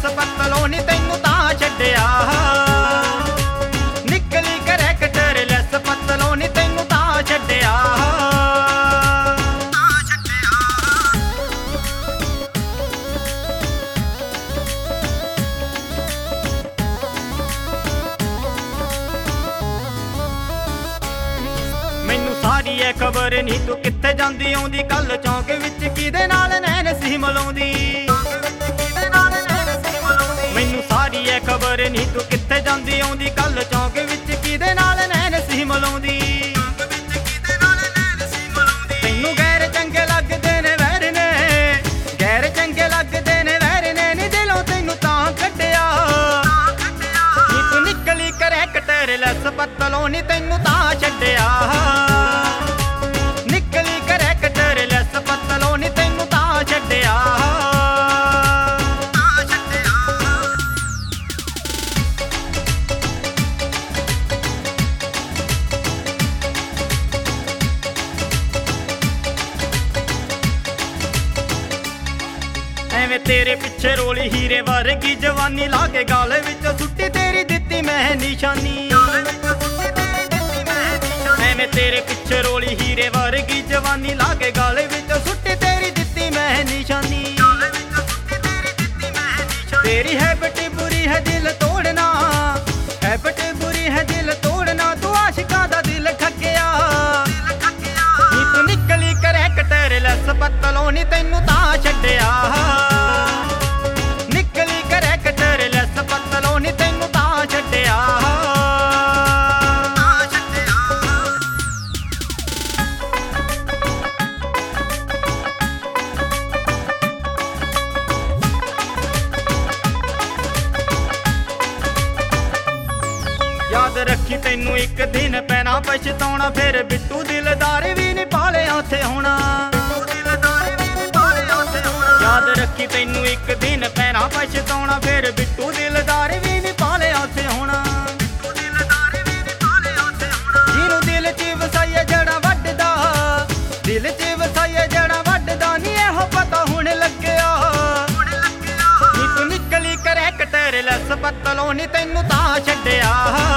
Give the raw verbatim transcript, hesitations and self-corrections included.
ਲੈਸ ਪਤਲੋ ਨੀ ਤੈਨੂੰ ਤਾਂ ਛੱਡਿਆ ਨਿਕਲੀ ਕਰੈਕਟਰ ਲੈਸ ਪਤਲੋ ਨੀ ਤੈਨੂੰ ਤਾਂ ਛੱਡਿਆ ਮੈਨੂੰ ਸਾਰੀ ਐ ਖਬਰ ਨੀ ਤੂੰ ਕਿੱਥੇ ਜਾਂਦੀ ਆਉਂਦੀ ਕੱਲ ਚੌਂਕ ਵਿੱਚ ਕਿਹਦੇ ਨਾਲ ਨੈਣ ਸੀ ਮਲਾਉਂਦੀ ਮੈਨੂੰ ਸਾਰੀ ਐ ਖਬਰ ਨੀ ਤੂੰ ਕਿੱਥੇ ਜਾਂਦੀ ਆਉਂਦੀ ਕੱਲ ਚੌਂਕ ਵਿੱਚ ਕਿਹਦੇ ਨਾਲ ਨੈਣ ਸੀ ਮਲਾਉਂਦੀ ਤੈਨੂੰ ਗੈਰ ਚੰਗੇ ਲੱਗਦੇ ਨੇ ਵੈਰ ਨੇ ਗੈਰ ਚੰਗੇ ਲੱਗਦੇ ਨੇ ਵੈਰ ਨੇ ਨੀ ਦਿਲੋਂ ਤੈਨੂੰ ਤਾਂ ਕੱਢਿਆ ਨੀ ਤੂੰ ਨਿਕਲੀ ਕਰੈਕਟਰ ਲੈਸ ਪਤਲੋ ਨੀ ਤੈਨੂੰ ਤਾਂ ਛੱਡਿਆ ਨਿਕਲੀ ਕਰੈਕਟਰ ਲੈਸ ਪਤਲੋ ਨੀ ਤੈਨੂੰ ਤਾਂ ਛੱਡਿਆ ਐਵੇਂ ਤੇਰੇ ਪਿੱਛੇ ਰੋਲੀ ਹੀਰੇ ਵਰਗੀ ਜਵਾਨੀ ਲਾ ਕੇ ਗਾਲੇ ਵਿੱਚ ਸੁੱਟੀ ਤੇਰੀ ਦਿੱਤੀ ਮੈਂ ਨਿਸ਼ਾਨੀ ਐਵੇਂ ਤੇਰੇ ਪਿੱਛੇ ਰੋਲੀ ਹੀਰੇ ਵਰਗੀ ਜਵਾਨੀ ਲਾ ਕੇ ਗਾਲੇ ਵਿੱਚ ਸੁੱਟੀ ਤੇਰੀ ਦਿੱਤੀ ਮੈਂ ਨਿਸ਼ਾਨੀ ਤੇਰੀ ਹੈਬਿਟ ਬੁਰੀ ਹੈ ਦਿਲ ਤੋੜਨਾ ਹੈਬਿਟ ਬੁਰੀ ਹੈ ਦਿਲ ਤੋੜਨਾ ਤੂੰ ਆਸ਼ਿਕਾਂ ਦਾ ਦਿਲ ਠੱਗਿਆ ਨੀ ਤੂੰ ਨਿਕਲੀ ਕਰੈਕਟਰ ਲੈਸ ਪਤਲੋ ਨੀ ਤੈਨੂੰ ਤਾਂ ਛੱਡਿਆ ਨਿਕਲੀ ਕਰੈਕਟਰ ਲੈਸ ਪਤਲੋ ਨੀ ਤੈਨੂੰ ਤਾਂ ਛੱਡਿਆ ਯਾਦ ਰੱਖੀ ਤੈਨੂੰ ਇੱਕ ਦਿਨ ਪੈਣਾ ਪਛਤਾਉਣਾ ਫਿਰ ਬਿੱਟੂ ਦਿਲਦਾਰ ਵੀ ਨੀ ਪਾਲਿਆ ਉੱਥੇ ਹੋਣਾ ਯਾਦ ਰੱਖੀ ਤੈਨੂੰ ਇੱਕ ਦਿਨ ਪੈਣਾ ਪਛਤਾਉਣਾ ਫਿਰ ਬਿੱਟੂ ਦਿਲਦਾਰ ਵੀ ਨੀ ਪਾਲਿਆ ਉੱਥੇ ਹੋਣਾ ਜਿਹਨੂੰ ਦਿਲ 'ਚ ਵਸਾਈਏ ਜਿਹੜਾ ਵੱਢਦਾ ਦਿਲ 'ਚ ਵਸਾਈਏ ਜਿਹੜਾ ਵੱਢਦਾ ਨੀ ਇਹੋ ਪਤਾ ਹੁਣ ਲੱਗਿਆ ਨੀ ਤੂੰ ਨਿਕਲੀ ਕਰੈਕਟਰ ਲੈਸ ਪਤਲੋ ਨੀ ਤੈਨੂੰ ਤਾਂ ਛੱਡਿਆ